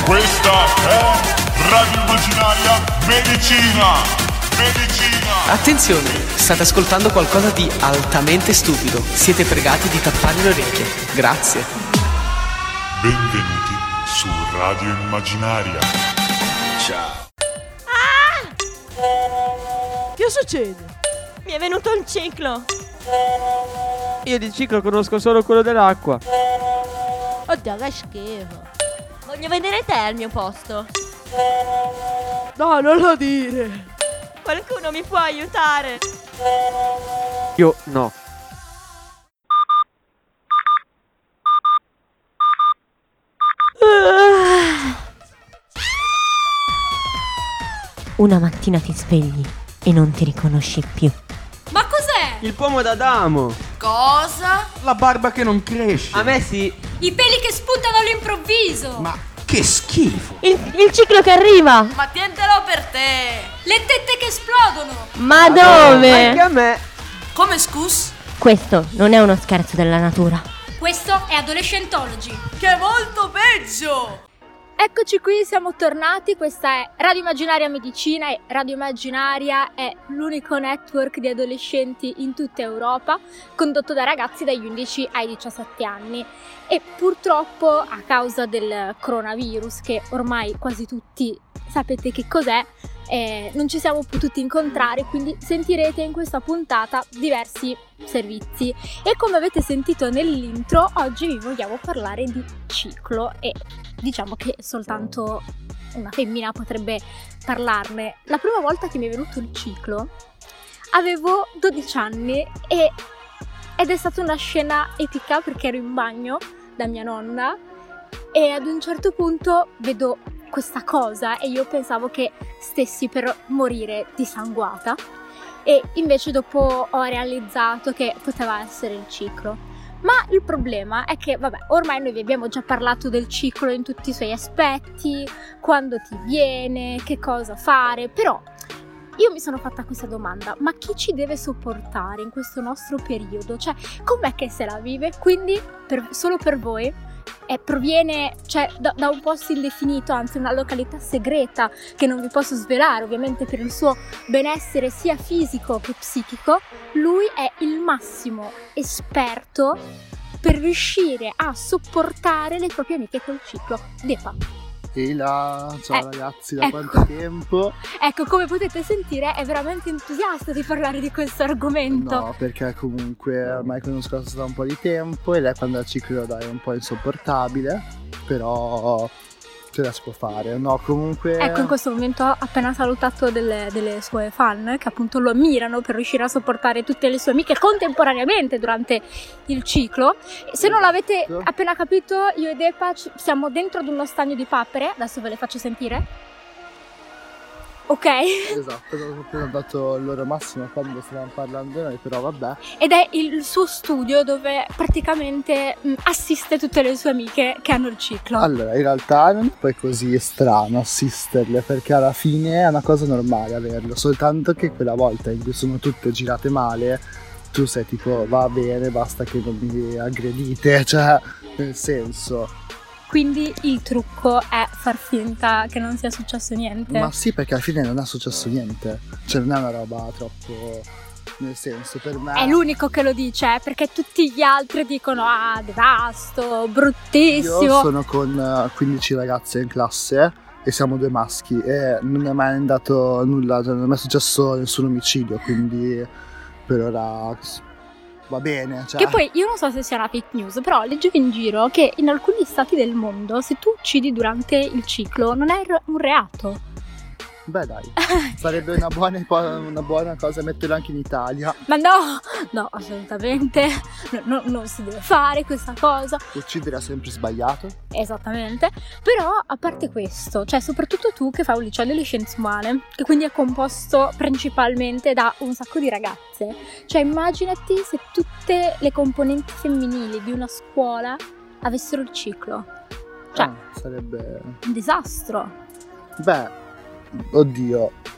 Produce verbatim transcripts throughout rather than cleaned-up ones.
Questa è Radio Immaginaria Medicina. Medicina. Attenzione, state ascoltando qualcosa di altamente stupido. Siete pregati di tappare le orecchie. Grazie. Benvenuti su Radio Immaginaria. Ciao. Ah! Che succede? Mi è venuto un ciclo. Io di ciclo conosco solo quello dell'acqua. Oddio, che schifo. Voglio vedere te al mio posto. No, non lo dire. Qualcuno mi può aiutare? Io no. Una mattina ti svegli e non ti riconosci più. Ma cos'è? Il pomo d'Adamo. Cosa? La barba che non cresce. A me sì. I peli che spuntano all'improvviso. Ma che schifo. Il, il ciclo che arriva. Ma tientelo per te. Le tette che esplodono. Ma dove? Anche a me. Come scus? Questo non è uno scherzo della natura. Questo è Adolescentology, che è molto peggio. Eccoci qui, siamo tornati, questa è Radio Immaginaria Medicina e Radio Immaginaria è l'unico network di adolescenti in tutta Europa condotto da ragazzi dagli undici ai diciassette anni e purtroppo a causa del coronavirus, che ormai quasi tutti sapete che cos'è, eh, non ci siamo potuti incontrare, quindi sentirete in questa puntata diversi servizi e come avete sentito nell'intro oggi vi vogliamo parlare di ciclo e diciamo che soltanto una femmina potrebbe parlarne. La prima volta che mi è venuto il ciclo avevo dodici anni e, ed è stata una scena epica perché ero in bagno da mia nonna e ad un certo punto vedo questa cosa e io pensavo che stessi per morire dissanguata e invece dopo ho realizzato che poteva essere il ciclo. Ma il problema è che, vabbè, ormai noi vi abbiamo già parlato del ciclo in tutti i suoi aspetti, quando ti viene, che cosa fare, però io mi sono fatta questa domanda, ma chi ci deve sopportare in questo nostro periodo? Cioè, com'è che se la vive? Quindi, per, solo per voi, eh, proviene cioè, da, da un posto indefinito, anzi una località segreta che non vi posso svelare, ovviamente per il suo benessere sia fisico che psichico. Lui è il massimo esperto per riuscire a sopportare le proprie amiche col ciclo. Depa. Ehi là, ciao Eh, ragazzi, da ecco. quanto tempo? Ecco, come potete sentire è veramente entusiasta di parlare di questo argomento. No, perché comunque ormai conosco la cosa da un po' di tempo e lei quando ha ciclo dai è un po' insopportabile, però ce la si può fare, no? Comunque... Ecco, in questo momento ho appena salutato delle, delle sue fan che appunto lo ammirano per riuscire a sopportare tutte le sue amiche contemporaneamente durante il ciclo. Se non l'avete appena capito, io e Depa ci- siamo dentro ad uno stagno di papere, adesso ve le faccio sentire. Ok? Esatto, avevo appena dato il loro massimo quando stavamo parlando noi, però vabbè. Ed è il suo studio dove praticamente mh, assiste tutte le sue amiche che hanno il ciclo. Allora, in realtà non è poi così strano assisterle, perché alla fine è una cosa normale averlo, soltanto che quella volta in cui sono tutte girate male, tu sei tipo, va bene, basta che non mi aggredite, cioè, nel senso... Quindi il trucco è far finta che non sia successo niente. Ma sì, perché alla fine non è successo niente, cioè non è una roba troppo... Nel senso, per me... È l'unico che lo dice, eh, perché tutti gli altri dicono ah, devasto, bruttissimo. Io sono con eh, quindici ragazze in classe e siamo due maschi e non è mai andato nulla, cioè non è mai successo nessun omicidio, quindi per ora va bene. Cioè. Che poi io non so se sia una fake news, però leggevo in giro che in alcuni stati del mondo se tu uccidi durante il ciclo non è un reato. Beh dai, sarebbe una buona, una buona cosa metterlo anche in Italia. Ma no, no, assolutamente, no, no, non si deve fare questa cosa. Uccidere è sempre sbagliato. Esattamente, però a parte questo, cioè soprattutto tu che fai un liceo delle scienze umane, che quindi è composto principalmente da un sacco di ragazze, cioè immaginati se tutte le componenti femminili di una scuola avessero il ciclo, cioè Ah, sarebbe... un disastro. Beh, oddio,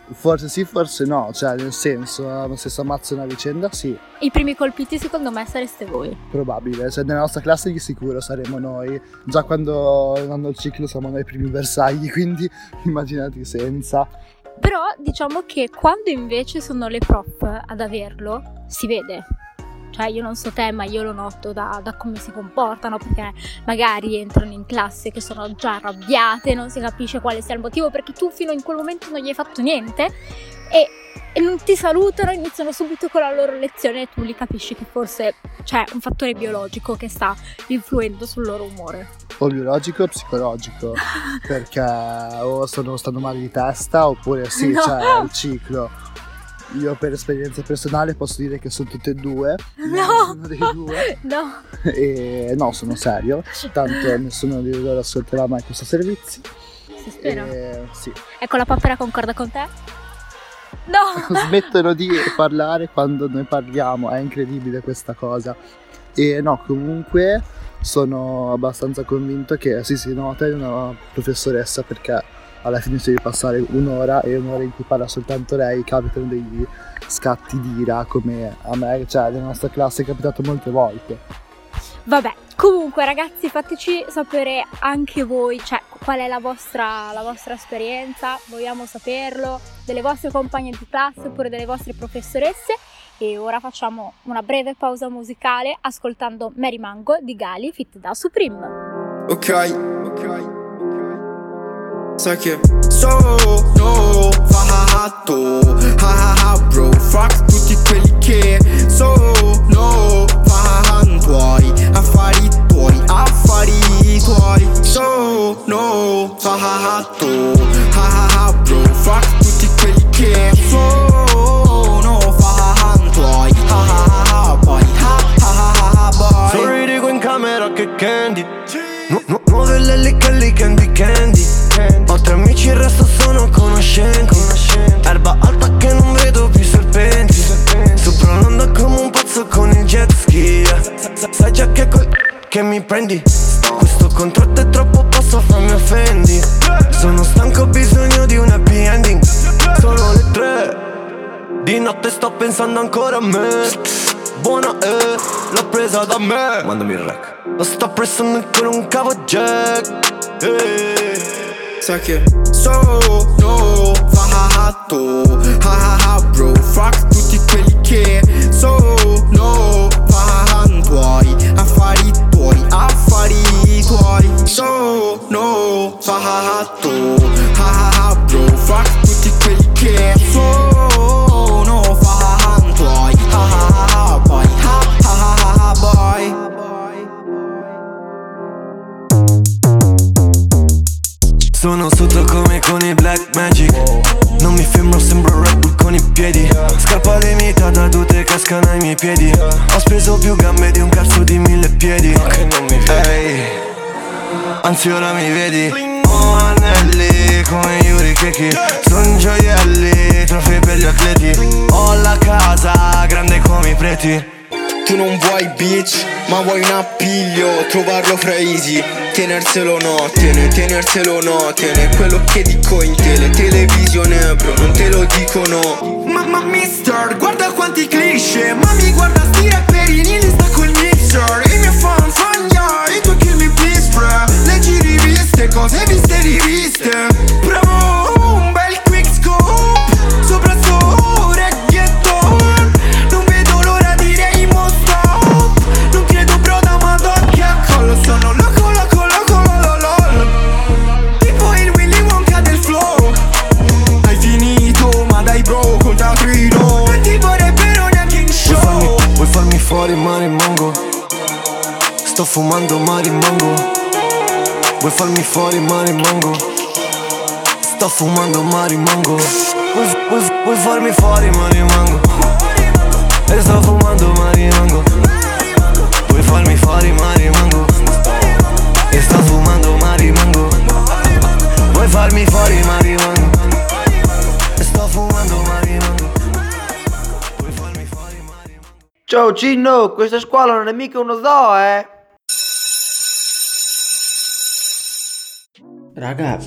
Forse sì, forse no, cioè nel senso, se si ammazza una vicenda sì, I primi colpiti secondo me sareste voi. probabile, cioè nella nostra classe di sicuro saremo noi, già quando hanno il ciclo siamo noi i primi bersagli, quindi immaginati senza. Però diciamo che quando invece sono le prof ad averlo, si vede. Cioè io non so te, ma io lo noto da, da come si comportano, perché magari entrano in classe che sono già arrabbiate, non si capisce quale sia il motivo, perché tu fino in quel momento non gli hai fatto niente e, e non ti salutano, iniziano subito con la loro lezione e tu li capisci che forse c'è un fattore biologico che sta influendo sul loro umore. O biologico o psicologico, perché o sono, stanno male di testa oppure sì, No. c'è il ciclo. Io per esperienza personale posso dire che sono tutte e due, No. uno dei due, No, e no, sono serio, tanto nessuno di loro ascolterà mai questo servizio. si spera. E, sì. Ecco, la papera concorda con te? No! Smettono di parlare quando noi parliamo, è incredibile questa cosa. E no, comunque sono abbastanza convinto che sì, si nota in una professoressa, perché alla fine si deve passare un'ora e un'ora in cui parla soltanto lei, capitano degli scatti di ira come a me, cioè nella nostra classe è capitato molte volte. Vabbè, comunque ragazzi, fateci sapere anche voi, cioè qual è la vostra, la vostra esperienza, vogliamo saperlo, delle vostre compagne di classe oppure delle vostre professoresse. E ora facciamo una breve pausa musicale ascoltando Mary Mango di Gali fit da Supreme. Ok, ok, sai che sono fatto, ah ah bro, fuck tutti quelli che sono fan tuoi, affari tuoi, affari tuoi. Sono fatto, ah ah bro, fuck tutti quelli che sono fan tuoi, ah ah boy, ah ah boy. Sorridi in camera che candy, nu- nu- nuove lelli Kelly candy candy. Ho tre amici, il resto sono conoscenti. Erba alta che non vedo più serpenti. Sto pronando come un pazzo con il jet ski. Sai già che col che mi prendi. Questo contratto è troppo basso, fammi offendi. Sono stanco, ho bisogno di un happy ending. Sono le tre di notte, sto pensando ancora a me. Buona eh, l'ho presa da me. Mandami il rec. Lo sto pressando con un cavo jack. eh. Sai che sono fatto, ah ah bro, fuck tutti quelli che sono fan tuoi, affari tuoi, affari tuoi. Sono fatto, ah ah bro, fuck tutti quelli che sono fan tuoi, ah ah boy, ah ah boy. Sono sotto come con i Black Magic. Non mi fermo, sembro Red Bull con i piedi. Scarpa limitata, tutte cascano ai miei piedi. Ho speso più gambe di un cazzo di mille piedi. Che non mi vedi, anzi ora mi vedi. Ho anelli come Yuri Keki. Son gioielli, trofei per gli atleti. Ho la casa grande come i preti. Tu non vuoi bitch, ma vuoi un appiglio, trovarlo fra easy, tenerselo no, tene, tenerselo no, tene. Quello che dico in tele, televisione bro, non te lo dicono. Ma ma mister, guarda quanti cliché, ma mi guarda sti rapperini, li sta col mixer. I miei fan fan yeah, i tuoi kill me please bro. Leggi riviste, cose viste riviste. Bravo, un bel quick scope, sopra sto reggaeton. Non vedo l'ora di Rainbow Stop. Non credo bro da madocchia collo. Sono loco loco loco lololol. Tipo il Willy Wonka del flow. Hai finito ma dai bro col teatrino. Non ti vorrebbero neanche in show. Vuoi farmi, vuoi farmi fuori ma rimango. Sto fumando ma rimango. Vuoi farmi fuori ma rimango. Sto fumando ma rimango. Vuoi, vuoi, vuoi farmi fuori ma rimango. E sto fumando ma rimango. Vuoi farmi fuori ma rimango. E sto fumando ma rimango. Vuoi farmi fuori ma rimango. E sto fumando ma rimango. Vuoi farmi fuori ma rimango. Ciao Cinno, questa scuola non è mica uno zoo, eh? Raga,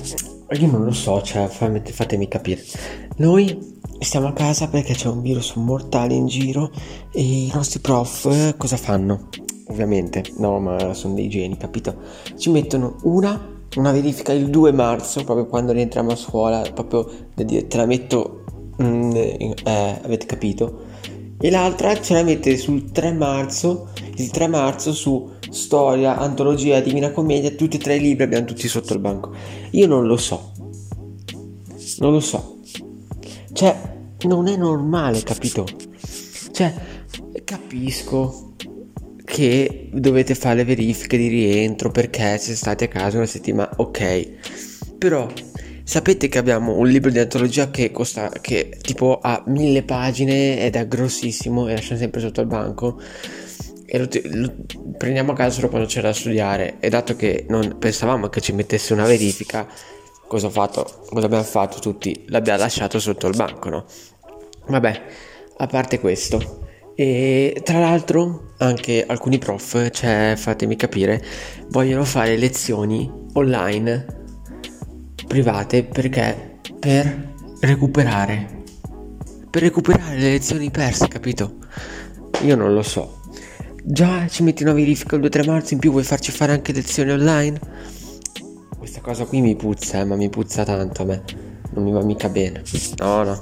Io non lo so, cioè fammi- fatemi capire. Noi stiamo a casa perché c'è un virus mortale in giro e i nostri prof eh, cosa fanno? Ovviamente, no, ma sono dei geni, capito? Ci mettono una, una verifica il due marzo, proprio quando rientriamo a scuola, proprio da dire te la metto, mm, eh, avete capito? E l'altra ce la mette sul tre marzo, il tre marzo su storia, antologia, Divina Commedia, tutti e tre i libri abbiamo tutti sotto il banco. Io non lo so, non lo so, cioè non è normale, capito? Cioè capisco che dovete fare le verifiche di rientro perché siete stati a casa una settimana, ok, però sapete che abbiamo un libro di antologia che costa, che tipo ha mille pagine ed è grossissimo e lasciamo sempre sotto il banco e lo, lo prendiamo a casa solo quando c'è da studiare, e dato che non pensavamo che ci mettesse una verifica, cosa ho fatto? Cosa abbiamo fatto tutti? L'abbiamo lasciato sotto il banco, no? Vabbè, a parte questo, e tra l'altro anche alcuni prof, cioè fatemi capire, vogliono fare lezioni online private perché per recuperare per recuperare le lezioni perse, capito? Io non lo so. Già ci metti una verifica il due tre marzo, in più vuoi farci fare anche lezioni online? Questa cosa qui mi puzza, eh, ma mi puzza tanto a me. Non mi va mica bene. No, no.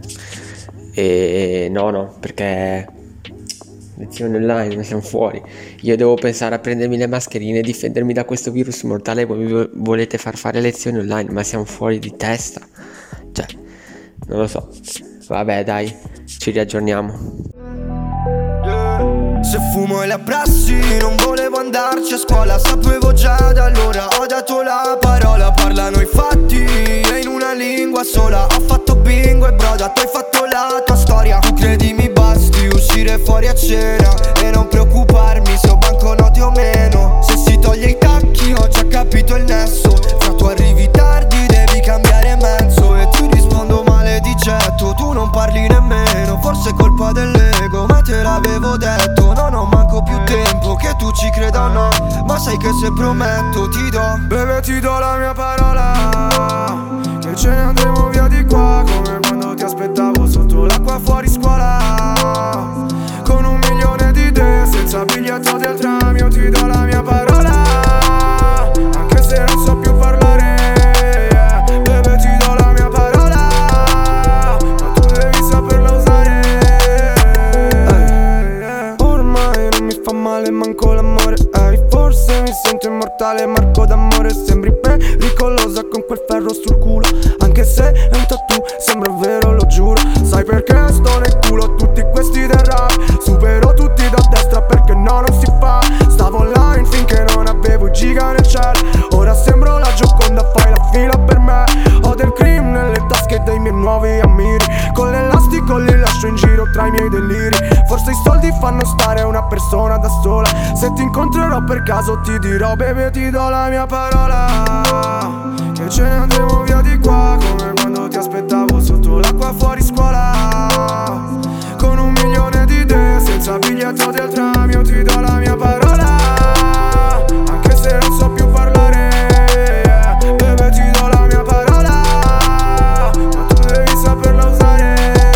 E no, no, perché lezioni online, ma siamo fuori. Io devo pensare a prendermi le mascherine e difendermi da questo virus mortale, voi mi volete far fare lezioni online, ma siamo fuori di testa. Cioè, non lo so. Vabbè, dai, ci riaggiorniamo. Se fumo e la prassi, non volevo andarci a scuola, sapevo già da allora, ho dato la parola, parlano i fatti e in una lingua sola, ho fatto bingo e broda, tu hai fatto la tua storia, tu credi mi basti uscire fuori a cena e non preoccuparmi se ho banconote o meno, se si toglie i tacchi ho già capito il nesso, fra tu arrivi tardi devi cambiare mezzo e ti rispondo maledicetto, tu non parli nemmeno, forse è colpa dell'ego, ma te l'avevo detto. Non ho manco più tempo che tu ci creda o no, ma sai che se prometto ti do, bebe ti do la mia parola, che ce ne andremo via di qua, come quando ti aspettavo sotto l'acqua fuori scuola, con un milione di idee, senza biglietto del tram, io ti do la mia parola, anche se non so più parlare, yeah. Bebe ti do la mia parola, ma tu devi saperla usare. Fa male manco l'amore, ehi, forse mi sento immortale, Marco d'amore, sembri pericolosa con quel ferro sul culo, anche se è un tattoo, sembra vero, lo giuro, sai perché sto nel culo tutti questi del rap, supero tutti da destra perché no, non si fa, stavo online finché non avevo i giga nel cielo, ora sembro la Gioconda, fai la fila per me, ho del cream nelle tasche dei miei nuovi ammiri, con l'elastico li lascio in giro tra i miei deliri, forse i soldi fanno stare una persona da sola, se ti incontrerò per caso ti dirò bebe ti do la mia parola, che ce ne andremo via di qua, come quando ti aspettavo sotto l'acqua fuori scuola, con un milione di idee, senza biglietto del tram, io ti do la mia parola, anche se non so più parlare, yeah. Bebe ti do la mia parola, ma tu devi saperla usare,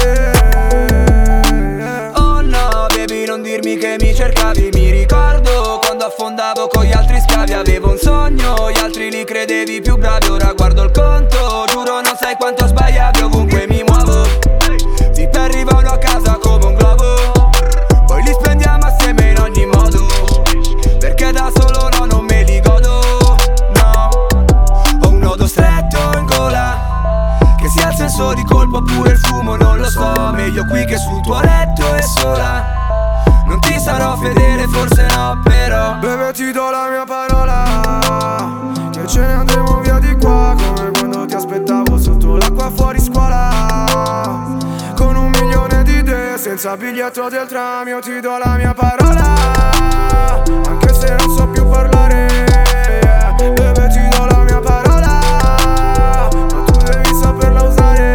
yeah. Oh no baby non dirmi che mi cercavi, mi ricordo quando affondavo con gli altri scavi, avevo un sogno, gli altri li credevi più bravi, ora guardo il conto, giuro non sai quanto sbagliavi, ovunque mi muovo, tipi arrivano a casa come un globo, poi li spendiamo assieme in ogni modo, perché da solo no non me li godo, no, ho un nodo stretto in gola, che sia il senso di colpo oppure il fumo non lo so, meglio qui che sul tuo letto e sola. Non ti sarò fedele, forse no, però bebe ti do la mia parola, che ce ne andremo via di qua, come quando ti aspettavo sotto l'acqua fuori scuola, con un milione di idee, senza biglietto del tram, io ti do la mia parola, anche se non so più parlare, yeah. Bebe ti do la mia parola, ma tu devi saperla usare,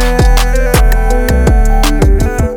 yeah.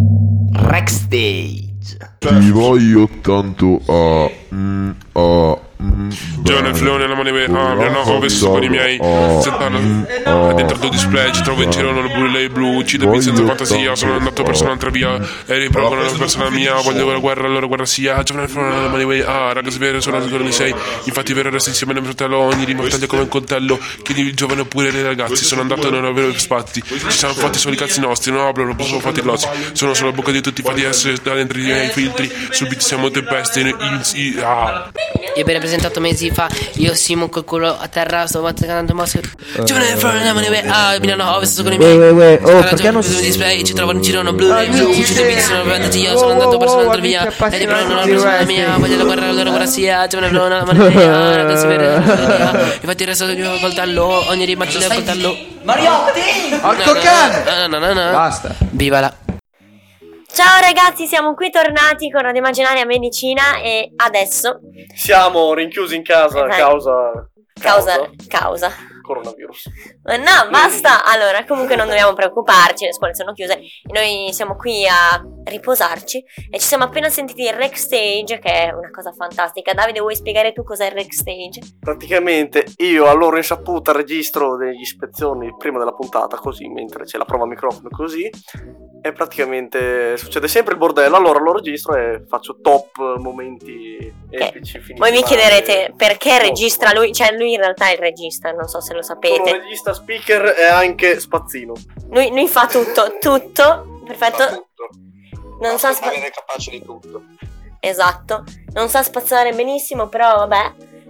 Backstage. Ti voglio tanto a, mm, a Giovane flone, la mani ah, mi hanno conversato con i miei settano dentro il display, ci trovo in giro non blu, lei blu, uccide qui senza fantasia, sono andato verso un'altra via e riprovo una persona mia, voglio la guerra, allora guerra sia, giovane flone, la mani ah, ragazzi vero, sono ancora di sei, infatti vero resta insieme a mio fratello, ogni rima taglia come un coltello, chiedi il giovane oppure dei ragazzi, sono andato e non avevo spazzi, ci siamo fatti solo i cazzi nostri, non hablo, non posso fatti lozzi, sono solo la bocca di tutti fatti essere da dentro i miei filtri, sul beat siamo tempeste, in, in, in, ah. Io ben presentato mesi fa, io Simo col culo a terra, sto battendo mosse. Giovane fra le mani, ah, Milano Ovest con i miei. Uè, uè, oh, perché non si display, ci trovano in giro una blu, blu, uccide beat, sono vendati io, sono andato per un'altra via. E ti prendo una persona mia, voglio la guerra, allora guerra sia, giovane fra la mani, ah, ragazzi vero, infatti il resto del coltello, ogni rimattina del coltello. Mariotti! Porco cane! No, no, no, no. Basta. Viva la. Ciao ragazzi, siamo qui tornati con Radio Immaginaria Medicina e adesso siamo rinchiusi in casa Dai. causa causa causa coronavirus. No, basta. Allora, comunque non dobbiamo preoccuparci, le scuole sono chiuse. Noi siamo qui a riposarci e ci siamo appena sentiti il rec stage, che è una cosa fantastica. Davide, vuoi spiegare tu cos'è il rec stage? Praticamente io a loro insaputa registro delle ispezioni prima della puntata, così mentre c'è la prova microfono così, e praticamente succede sempre il bordello, allora lo registro e faccio top momenti epici. Voi mi chiederete perché registra lui, cioè lui in realtà è il regista, non so se lo Sono sapete. un regista, speaker e anche spazzino. Lui, lui fa tutto, tutto, perfetto. Fa tutto. Non sa spa- è capace di tutto. Esatto, non sa spazzare benissimo, però vabbè.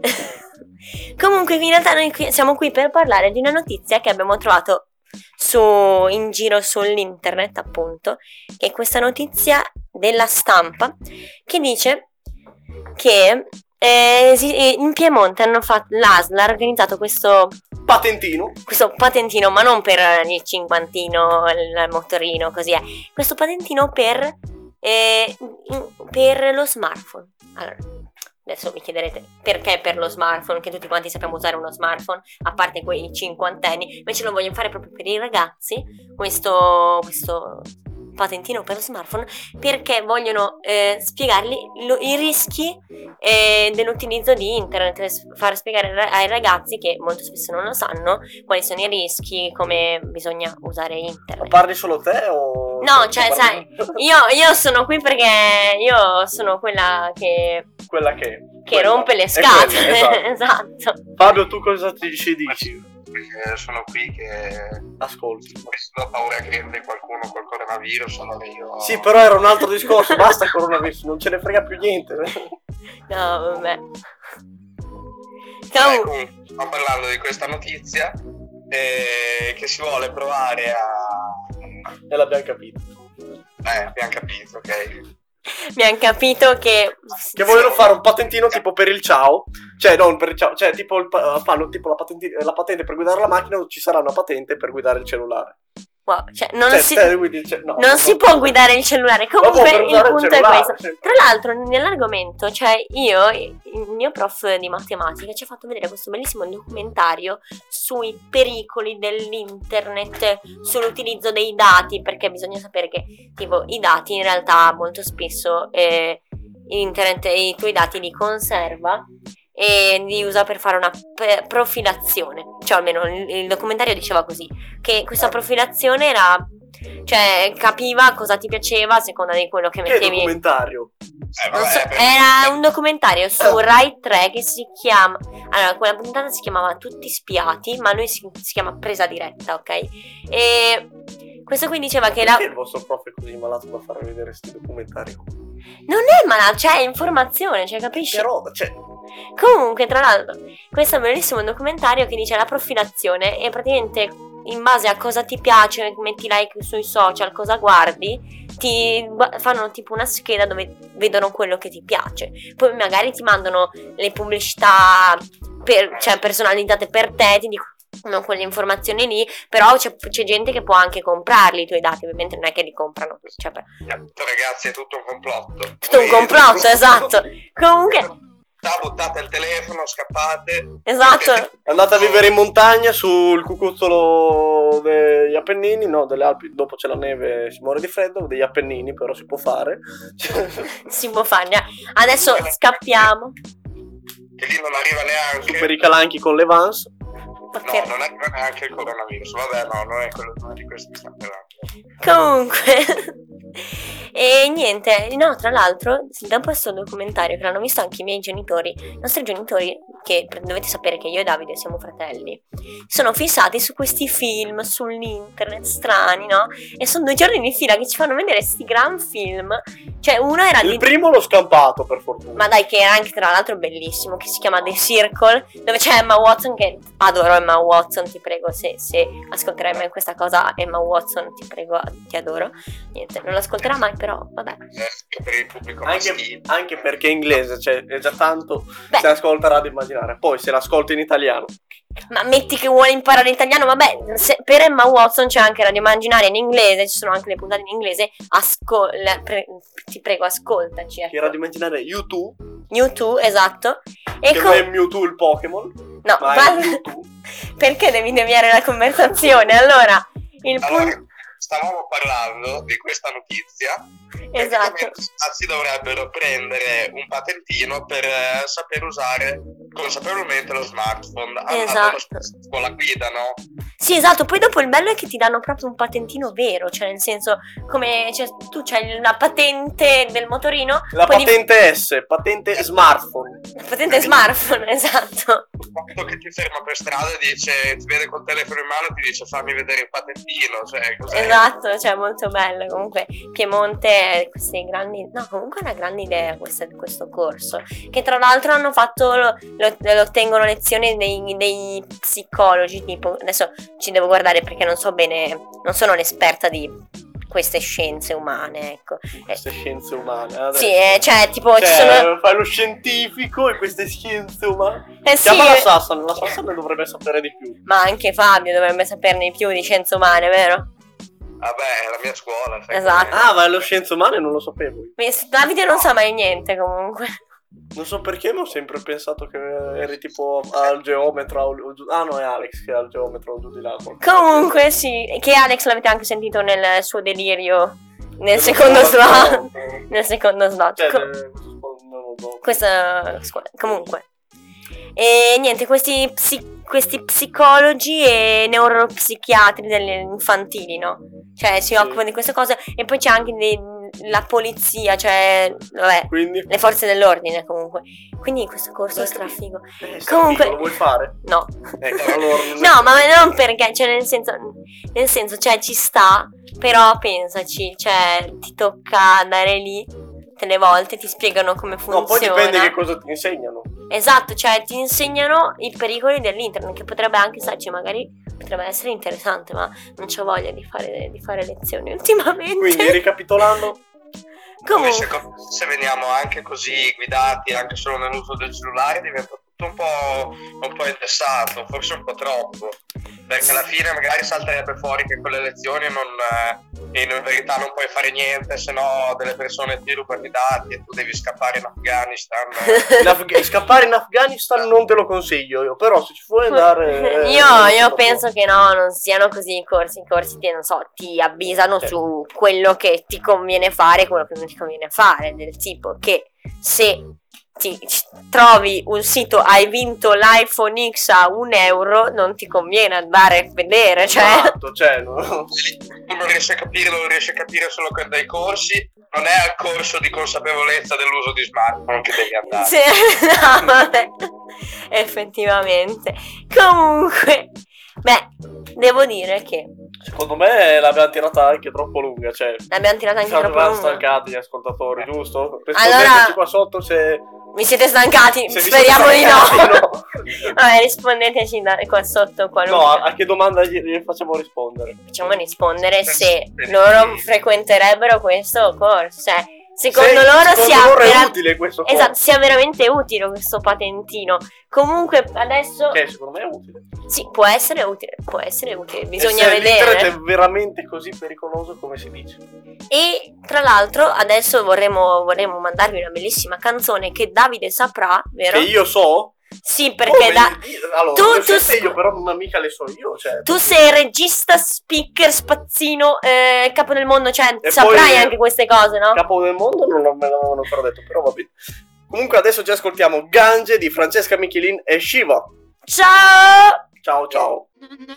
Comunque in realtà noi qui, siamo qui per parlare di una notizia che abbiamo trovato su, in giro sull'internet, appunto, che è questa notizia della Stampa che dice che eh, in Piemonte hanno fatto, l'A S L ha organizzato questo patentino questo patentino, ma non per il cinquantino, il motorino, così è, questo patentino per eh, per lo smartphone. Allora, adesso mi chiederete perché per lo smartphone, che tutti quanti sappiamo usare uno smartphone, a parte quei cinquantenni. Invece lo vogliono fare proprio per i ragazzi, questo, questo patentino per lo smartphone, perché vogliono eh, spiegargli lo, i rischi eh, dell'utilizzo di internet, far spiegare ai ragazzi, che molto spesso non lo sanno, quali sono i rischi, come bisogna usare internet. Parli solo te o... No, cioè, sai, io, io sono qui perché io sono quella che... Quella che... Che quella. rompe le È scatole, quella, esatto. esatto. Fabio, tu cosa ti ci dici? Perché sono qui che ascolti. Ho paura che arrivi qualcuno col coronavirus, allora io... Sì, però era un altro discorso, basta coronavirus, non ce ne frega più niente. No, vabbè. Comunque, sto parlando di questa notizia eh, che si vuole provare a... E l'abbiamo capito. Eh, abbiamo capito, ok. Abbiamo capito che... Che vogliono fare un patentino tipo per il ciao. Cioè, non per il ciao, cioè tipo il, fanno tipo la patente, la patente per guidare la macchina, ci sarà una patente per guidare il cellulare. Wow, cioè non, cioè, si, te, dice, no, non no, si no. può guidare il cellulare. Comunque il punto il è questo. sempre. Tra l'altro nell'argomento, cioè io, il mio prof di matematica ci ha fatto vedere questo bellissimo documentario sui pericoli dell'internet, sull'utilizzo dei dati, perché bisogna sapere che tipo i dati in realtà molto spesso eh, internet i tuoi dati li conserva e li usa per fare una p- profilazione, cioè almeno il, il documentario diceva così, che questa profilazione era, cioè capiva cosa ti piaceva a seconda di quello che mettevi. Che documentario? Eh, Non vabbè, so, per- era un documentario su Rai tre che si chiama, allora quella puntata si chiamava Tutti spiati, ma lui si, si chiama Presa diretta, ok? E questo qui diceva che la... Perché il vostro prof è così malato da farvi vedere questi documentari? Non è malato, cioè è informazione, cioè capisci? Che roba, cioè... Comunque, tra l'altro, questo è un bellissimo documentario che dice la profilazione e praticamente in base a cosa ti piace, metti like sui social, cosa guardi, ti fanno tipo una scheda dove vedono quello che ti piace. Poi magari ti mandano le pubblicità per, cioè personalizzate per te, ti dicono quelle informazioni lì, però c'è, c'è gente che può anche comprarli i tuoi dati, ovviamente non è che li comprano, cioè per... Ragazzi, è tutto un complotto. tutto un complotto, esatto. Comunque buttate il telefono, scappate. Esatto. Andate a vivere in montagna sul cucuzzolo degli Appennini, no, delle Alpi, dopo c'è la neve, si muore di freddo, degli Appennini però si può fare. Si può fare. Adesso scappiamo. e lì non arriva neanche. Super i calanchi con le Vans. No, non arriva neanche il coronavirus. Vabbè, no, non è quello non è di questo che stiamo parlando. Comunque, e niente, no, tra l'altro, dopo questo documentario che l'hanno visto anche i miei genitori, i nostri genitori, che dovete sapere che io e Davide siamo fratelli, sono fissati su questi film sull'internet strani, no? E sono due giorni di fila che ci fanno vedere sti gran film. Cioè, uno era il di... primo l'ho scampato, per fortuna. Ma dai, che era anche tra l'altro bellissimo, che si chiama The Circle, dove c'è Emma Watson, che adoro Emma Watson, ti prego, se, se ascolterai mai questa cosa, Emma Watson, ti prego, ti adoro. Niente, non l'ascolterà mai, però vabbè. Per il pubblico anche, anche perché è inglese, cioè è già tanto. Beh, se ascolterà ad immaginare. Poi se l'ascolta in italiano. Ma metti che vuole imparare italiano, vabbè, se, per Emma Watson c'è anche Radio Immaginaria in inglese, ci sono anche le puntate in inglese, ascolta, pre, ti prego, ascoltaci. Ecco. Che Radio Immaginaria è YouTube. YouTube, esatto. E che com- non è Mewtwo il Pokémon. No, ma ma... è YouTube. Perché devi deviare la conversazione? Allora, il allora, punto... stavamo parlando di questa notizia. Esatto. Si dovrebbero prendere un patentino per eh, saper usare consapevolmente lo smartphone. Esatto. Con la guida, no? Sì, esatto. Poi dopo il bello è che ti danno proprio un patentino vero, cioè nel senso, come cioè, tu c'hai la patente del motorino. La patente di... S, patente smartphone. La patente smartphone, esatto. Quando che ti ferma per strada e dice, ti vede col telefono in mano e ti dice fammi vedere il patentino, cioè cos'è? Esatto, cioè molto bello. Comunque Piemonte, queste grandi, no, comunque è una grande idea questa, questo corso, che tra l'altro hanno fatto, lo, lo, lo ottengono lezioni dei, dei psicologi, tipo, adesso ci devo guardare perché non so bene, non sono l'esperta di queste scienze umane, ecco. Queste scienze umane, adesso. Sì, eh, cioè tipo cioè, ci sono... fai lo scientifico e queste scienze umane. Eh sì, chiama la Sassano, la Sassano dovrebbe sapere di più. Ma anche Fabio dovrebbe saperne di più di scienze umane, vero? Vabbè, è la mia scuola. Esatto. Ah, ma lo scienze umane non lo sapevo. Davide non sa mai niente comunque. Non so perché, ma ho sempre pensato che eri tipo al geometro. Ah no, è Alex che è al geometro giù di là. Comunque sì, che Alex l'avete anche sentito nel suo delirio nel secondo slot. Nel secondo slot. Cioè, Co- questa scuola. Comunque. E niente, questi, psi- questi psicologi e neuropsichiatri delle infantili, no? Cioè si sì. occupano di queste cose. E poi c'è anche dei, la polizia, cioè vabbè, quindi? Le forze dell'ordine comunque. Quindi questo corso è strafigo. Eh, comunque lo vuoi fare? No. Ecco, allora no, ma non perché, cioè nel senso, nel senso, cioè ci sta, però pensaci, cioè ti tocca andare lì le volte, ti spiegano come funziona. No, poi dipende che cosa ti insegnano. Esatto, cioè ti insegnano i pericoli dell'internet, che potrebbe anche starci, magari potrebbe essere interessante, ma non c'ho voglia di fare, di fare lezioni ultimamente. Quindi ricapitolando, comunque se, se veniamo anche così guidati anche solo nell'uso del cellulare diventa tutto un po', un po' intessato, forse un po' troppo, perché alla fine magari salterebbe fuori che con le lezioni non, eh, in verità non puoi fare niente, se no delle persone ti rubano i dati e tu devi scappare in Afghanistan. in Afga- scappare in Afghanistan non te lo consiglio io, però se ci vuoi andare eh, io, io penso che no, non siano così i corsi. I corsi ti, non so, ti avvisano eh. su quello che ti conviene fare e quello che non ti conviene fare, del tipo che se ti trovi un sito hai vinto l'iPhone X a un euro, non ti conviene andare a vedere, cioè esatto, cioè no. Tu non riesci a capire, non riesci a capire solo con dei corsi, non è al corso di consapevolezza dell'uso di smartphone che devi andare. Sì, no, vabbè. Effettivamente. Comunque, beh, devo dire che secondo me l'abbiamo tirata anche troppo lunga, cioè l'abbiamo tirata anche troppo lunga. Siamo stancati gli ascoltatori, giusto? Rispondeteci allora, qua sotto se mi siete stancati, se speriamo siete stancati, di no. no. Vabbè, rispondeteci da, qua sotto qualunque. No, a che domanda gli, gli facciamo rispondere? Facciamo rispondere se loro frequenterebbero questo corso, cioè secondo se, loro secondo sia loro è vera- utile questo corso. Esatto, sia veramente utile questo patentino. Comunque adesso che secondo me è utile. Sì, può essere utile, può essere utile, bisogna e se vedere. L'internet è veramente così pericoloso come si dice. E tra l'altro adesso vorremmo, vorremmo mandarvi una bellissima canzone che Davide saprà, vero? Che io so? Sì, perché da allora, tu, tu sei io, però non mica le so io, cioè. Tu sei regista, speaker, spazzino, eh, capo del mondo, cioè e saprai poi, anche queste cose, no? Capo del mondo non me l'avevano ancora detto, però va bene. Comunque adesso ci ascoltiamo Gange di Francesca Michelin e Shiva. Ciao! Ciao ciao.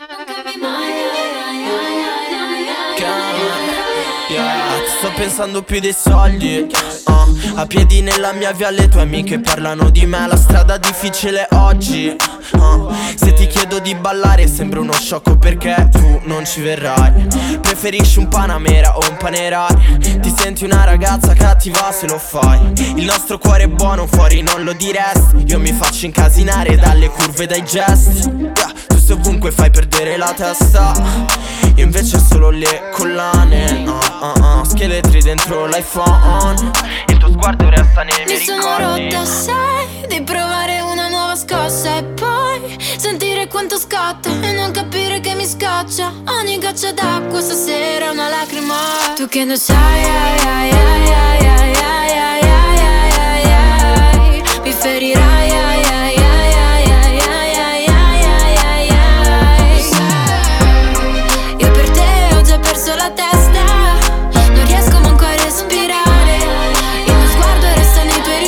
Yeah, sto pensando più dei soldi, uh, a piedi nella mia via le tue amiche parlano di me. La strada difficile oggi, uh, se ti chiedo di ballare sembra uno sciocco perché tu non ci verrai. Preferisci un Panamera o un Panerai? Ti senti una ragazza cattiva se lo fai. Il nostro cuore è buono, fuori non lo diresti. Io mi faccio incasinare dalle curve, dai gesti, yeah, tu sei ovunque fai perdere la testa. Io invece solo le collane, uh, uh, uh, scheletri dentro l'iPhone. Il tuo sguardo resta nei miei ricordi. Mi sono rotta, sai, di provare una nuova scossa e poi sentire quanto scatta e non capire che mi scoccia. Ogni goccia d'acqua stasera è una lacrima. Tu che ne sai, ai, ai, ai, ai, ai, ai, ai, ai, ai, ai, mi ferirai, ai, ai, ai, ai, ai, ai, ai, ai, ai. Io per te ho già perso la testa, non riesco manco a respirare. Il mio sguardo resta nei tuoi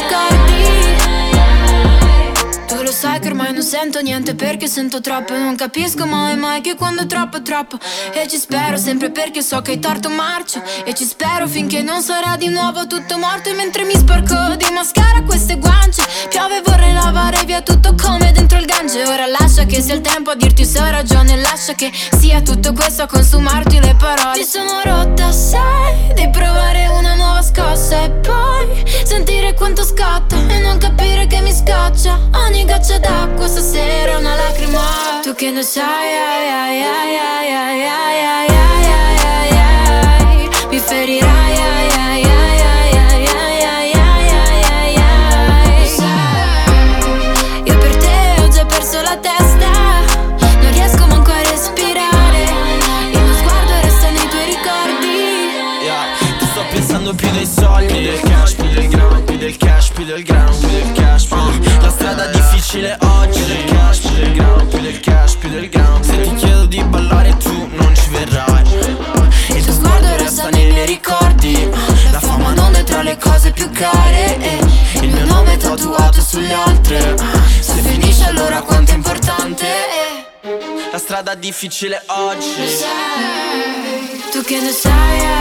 ricordi. Tu lo sai che ormai non sento niente perché sento troppo. Non capisco mai mai che quando è troppo è troppo. E ci spero sempre perché so che hai torto marcio. E ci spero finché non sarà di nuovo tutto morto. E mentre mi sporco di mascara queste guance, piove vorrei lavare via tutto come dentro il Gange. Ora lascia che sia il tempo a dirti se ho ragione. Lascia che sia tutto questo a consumarti le parole. Mi sono rotta, sai, di provare una nuova scossa e poi sentire quanto scotta e non capire che mi scoccia. Ogni goccia d'acqua stasera è una lacrima. Tu che ne sai, ai, ai, ai, ai, ai, ai, ai, ai, ai, ai, mi ferirai, ai, ai, ai, ai, ai, ai, ai, ai, ai. Io per te ho già perso la testa, non riesco manco a respirare. Il mio sguardo resta nei tuoi ricordi. Yeah, ti sto pensando più dei soldi, più del cash, più del ground, più del cash, più del ground, più del cash, più del uh, la strada difficile oggi, più del cash, più del ground, più del cash, più del ground. Se ti chiedo di ballare tu non ci verrai. Il tuo sguardo resta nei miei ricordi. La fama non è tra le cose più care e il mio nome è tatuato sugli altri. Se finisce allora quanto è importante. La strada difficile oggi. Tu che ne sai,